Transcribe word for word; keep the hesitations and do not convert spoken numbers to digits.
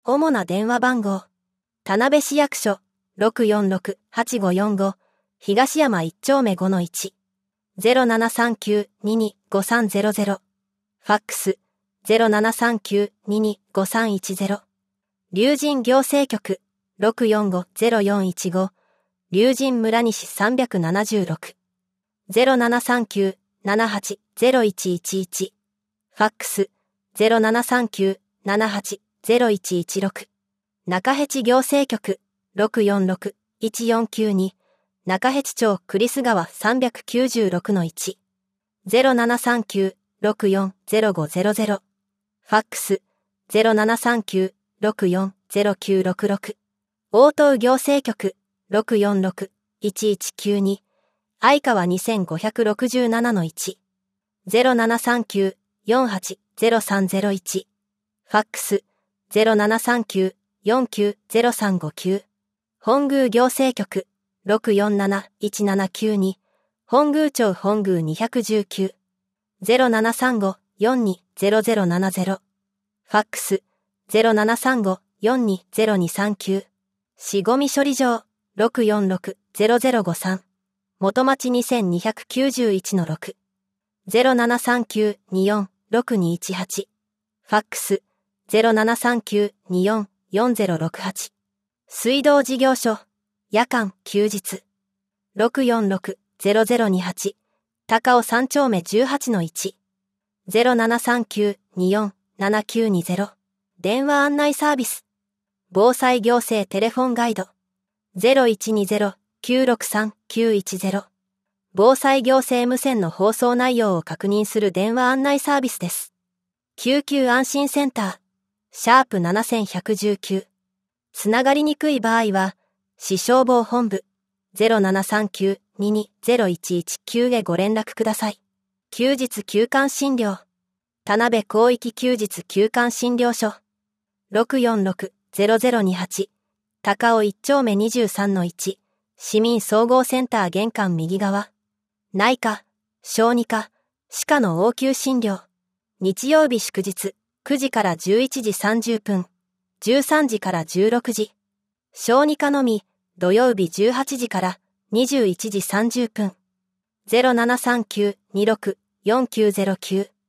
主な電話番号。田辺市役所 ろくよんろく はちごよんご 東山いち丁目 ごのいち。ゼロななさんきゅう にに ごさんゼロゼロ。ファックス ゼロななさんきゅう にに ごさんいちゼロ。龍神行政局 ろくよんご ゼロよんいちご。龍神村西さんななろく。ゼロななさんきゅう ななはち ゼロいちいちいち。ファックス ゼロななさんきゅう ななはち ゼロいちいちろく。中辺路行政局 ろくよんろく いちよんきゅうに。中辺路町栗栖川 さんきゅうろくのいち。ゼロななさんきゅう ろくよん ゼロごゼロゼロ。ファックス ゼロななさんきゅう ろくよん ゼロきゅうろくろく。大東行政局 ろくよんろく いちいちきゅうに。相川にごろくななのいち。ゼロななさんきゅう よんはち ゼロさんゼロいち。ファックス ゼロななさんきゅう よんきゅう ゼロさんごきゅう。本宮行政局 ろくよんなな いちななきゅうに。本宮町本宮にいちきゅう。ゼロななさんご よんに ゼロゼロななゼロ。ファックス ゼロななさんご よんに ゼロにさんきゅう。市ゴミ処理場 ろくよんろく ゼロゼロごさん。元町 ににきゅういちのろく。ゼロななさんきゅう によん ろくにいちはち。ファックス ゼロななさんきゅう によん よんゼロろくはち。水道事業所夜間休日 ろくよんろく ゼロゼロにはち。高尾さん丁目じゅうはちのいち。ゼロななさんきゅう によん ななきゅうにゼロ。電話案内サービス。防災行政テレフォンガイド ゼロいちにゼロ きゅうろくさん きゅういちゼロ。防災行政無線の放送内容を確認する電話案内サービスです。救急安心センター、シャープなないいきゅう。つながりにくい場合は、市消防本部 ゼロななさんきゅう にに ゼロいちいちきゅう へご連絡ください。休日休館診療、田辺広域休日休館診療所 ろくよんろく ゼロゼロにはち。高尾いち丁目にじゅうさんのいち。市民総合センター玄関右側。内科、小児科、歯科の応急診療。日曜日祝日、くじからじゅういちじさんじゅっぷん、じゅうさんじからじゅうろくじ。小児科のみ、土曜日じゅうはちじからにじゅういちじさんじゅっぷん。ゼロななさんきゅう にろく よんきゅうゼロきゅう。